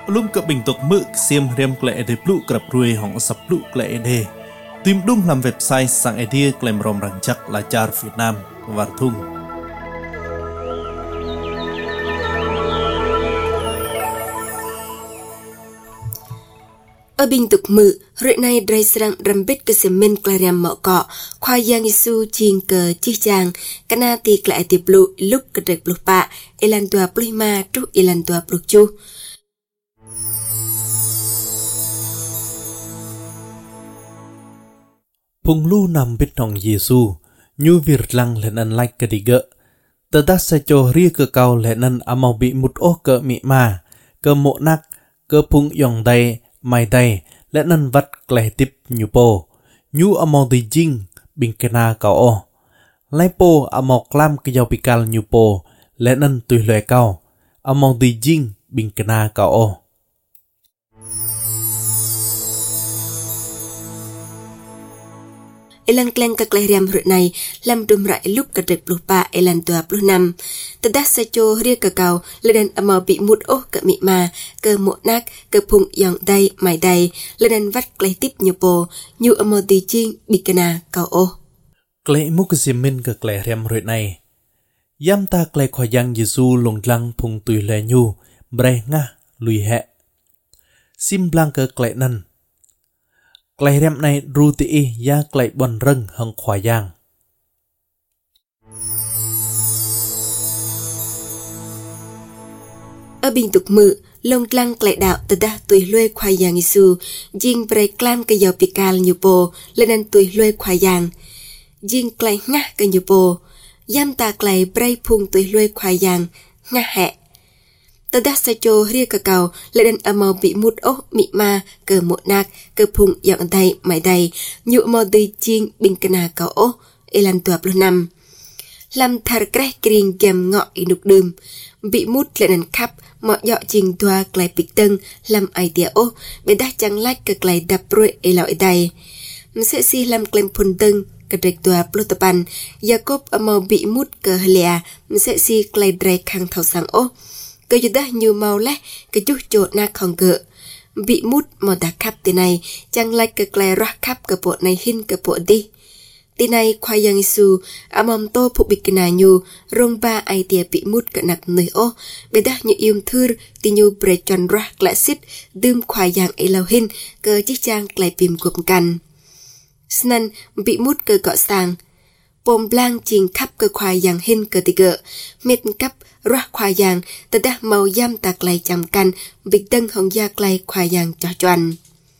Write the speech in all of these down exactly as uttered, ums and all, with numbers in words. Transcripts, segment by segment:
Lum cập bình tục mực xiêm rem klệ để blu cập ruồi hỏng sập blu klệ để tìm đúng làm website sang idea klem rom răng chắc là char Việt Nam và thung. Ở bình tục mự, rưỡi này đray sang râm bít cơ xem minh klariam mọ cọ, khoa giang isu chiên cờ chi chàng, cana tì klệ tì blu lúc cơ trek blu bạ, elan tua blu ma tru elan tua blu chu. Phung lu nằm bít nòng Giêsu, nhu việt lăng lên ăn like cái đi gỡ. Tờ đắc sẽ cho ria cơ cao lên ăn amau bị một ô cơ mị mà, cơ mộ nắc, cơ phung yong đầy, mai đầy, lên ăn vắt klẻ tiếp nhu po, nhu amau đi jing, bình kena cao ô. Lai po amau klam cái dao pikal nhu po, lên ăn tùy loài cao, amau đi jing, bình kena cao ô. Elan klen ka kleriam rut này làm đùm rải lúc cả trịch blu ba elan tua blu năm. Tờ đắc sa cho ria cả cầu lên amau bị mút ô cả mị mà cơ mộ nắc cơ phung yong đầy mai đầy lên vắt klei tiếp nhiều po nhu amau đi ching bị kena cầu ô. Klei muk simin ka kleriam rut này. Yam ta klei khoa yang Giêsu lùng lăng phung tùy lệ nhu bre nga lùi hẹ. Sim blanc ka klei nan. Klei rem này ru ti ya klei bon râng hằng khoa yang. Ở bình tục mự, lông lăng klei đạo tờ đa tùy lue khoa yang isu, jing bre klam ka yau pikal nhu po lên ăn tùy lue khoa yang. Jing klei nga ka nhu po, yam ta klei bre phung tùy lue khoa yang, nga hẹ. Tờ đắc sa cho ria cả cầu lên ăn amau bị mút ô mị ma cơ mộ nạc cơ phung yong đầy mai đầy nhu amau đi ching bình kena cầu ô elan tua blu năm. Làm thar kre kring gem ngọ inuk đơm bị mút lên ăn khắp mọi dọ trình toa klei pik tân làm ai tia ô bên đắc chẳng lách cơ klei đập ruồi eloi đầy. Sẽ si làm klem phun tân cơ trek toa blu tapan Jacob amau bị mút cơ helia sẽ si klei drei khang thau sang ô. Cơ dù đã nhiều màu lẽ, cơ chút chỗ na không gỡ. Bị mút màu đá khắp tì này, chẳng lại cơ klei rắc khắp cơ bộ này hin cơ bộ đi. Tì này khoa yang isu, amom tô phụ bị kena nhu, rong ba ai tia bị mút cơ nạc nơi ô. Bê đá như yêu thưa, tì nhu bre tròn rắc lạ xít, đơm khoa yang ấy lao hin, cơ chiếc trang klei bìm gồm cằn. Snan bị mút cơ gọ sang. Bồm blang chinh khắp cơ khoa yang hin cơ tì gỡ, mệt cấp rắc khoa yang, tờ đá màu yam tạc lại chăm căn, việc tân hồng gia klei khoa yang cho choan.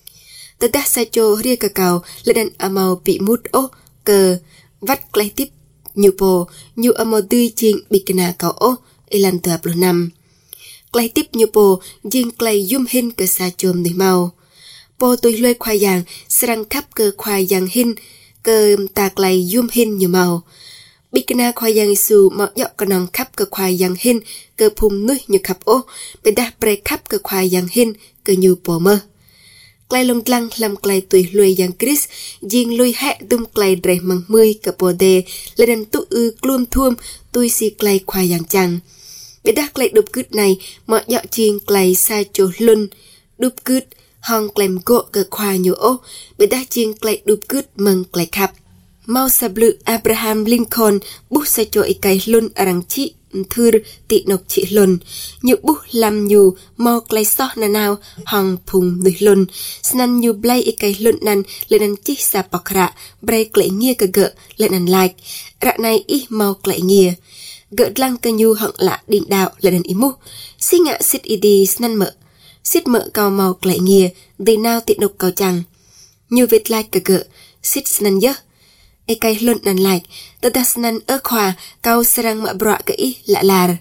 Tờ đá sa cho ria cả cầu lên ăn amau bị mút ô, cơ, vắt klei tiếp nhu po, nhu amau tươi chinh bị kena cầu ô, elan tua blu năm. Klei tiếp nhu po, jing klei yum hin cơ sa chôm đi màu. Po tùy lôi khoa yang, sarang khắp cơ khoa yang hin, cơ tạc lại yum hin nhu màu. Bikina khoa yang isu mọ dọ cơ nòng khắp cơ khoa yang hin, cơ phum nuôi như khắp ô, bên đá bre khắp cơ khoa yang hin, cơ nhu bồ mơ. Klei lông lăng làm klei tùy lùi yang Chris, jing lùi hẹ đum klei dre măng mươi cơ bồ đề, lên đàn tụ ư clum thuôm, tùy si klei khoa yang chăng. Bên đá klei đục cứt này, mọ dọ chiên klei sa chô lun, đục cứt, hong klem gộ cơ khoa nhu ô, bên đá chiên klei đục cứt mừng klei khắp. Mau sablu Abraham Lincoln bút sa cho ikai lun arang chi thưa tị nọc chị lun như bút làm nhu mau klei so na nào hong phùng nui lun snan nhu blay ikai lun nan lên ăn chi sa pakra bray klei nghia ka gỡ lên ăn like rạ này i mau klei nghia gỡ lăng ka nhu hong lạ định đạo lên ăn imu si ngạ sit idi snan mợ sit mợ cao mau klei nghia từ nào tị nọc cao chăng nhu việt like ka gỡ sit snan yơ ai cây luận năn lại, tớ ta snan ơ khoa, cao sarang mạ bọa kỹ lạ lạ.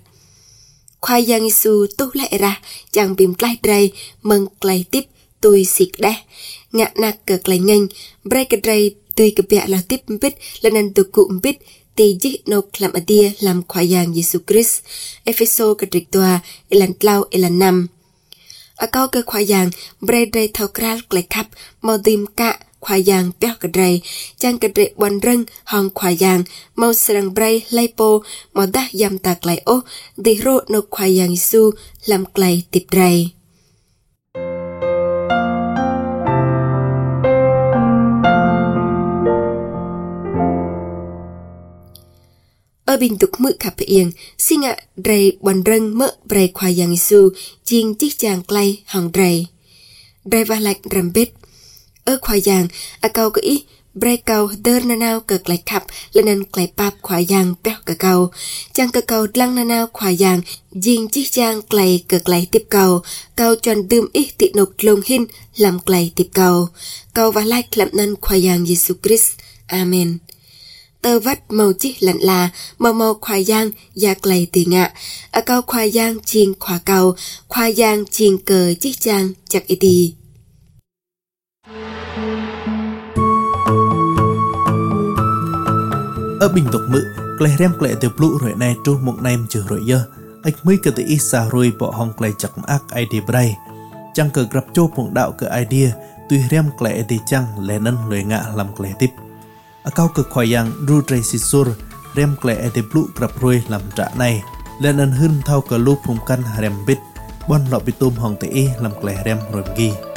Khoa yang isu tu lại ra, chẳng bìm klai dray, mừng klai tiếp, tui xịt đá. Ngạ nạc cờ klai nganh, bray cờ dray, tui cờ bẹ là tiếp bít, lần ăn tù cụ bít, tì dĩ nộp làm ở đia làm khoa yang Giêsu Christ. Epheso cờ trịch tòa, elan tlau elan năm. Ở cao cờ khoa yang, bray dray thao kral klai khắp, màu tìm cạ, khoa yang béo cà dray, chang cà dray bòn răng hong khoa yang, mau sarang bray lay po, mau đá yam tạc lại ô, đi rô nô khoa yang isu làm klei tịp dray. ở bình tục mự khắp yên xin ạ rầy bòn râng mỡ rầy khoai yang isu chiên chiếc chàng clay hòn rầy rầy và lạch rầm bếp ở khoai yang à câu kỹ rầy câu đơn na nao cực lại khắp lên nên clay pap khoai yang béo cả câu chàng cơ câu lăng na nao khoai yang chiên chiếc chàng clay cực lại tiếp câu câu tròn đơm ít tị nục lông hin làm clay tiếp câu câu và lạch làm nên khoai yang Jesus Christ Amen. Tơ vắt màu chiếc lặn là màu màu khoai giang và clay tì ngạ ở câu khoai giang chiên khóa cầu khoai giang chiên cờ chiếc chang chặt y tì. Ở bình tục mự clay rem clay từ blue rồi này tru một nem trừ rồi dơ ách mới cơ tự ý xa rồi bỏ hong clay chặt ác idea bray chẳng cờ gặp chô phụng đạo cờ idea tuy rem clay thì chăng lẽ nân lười ngạ làm clay tiếp ở cao cực khoai yang ru tray sisur rem clay ete blue gặp rồi làm trả này lên ân hưng thao cờ lúc phùng căn rem bít bon lọ bị tôm hong tự ý làm clay rem rồi ghi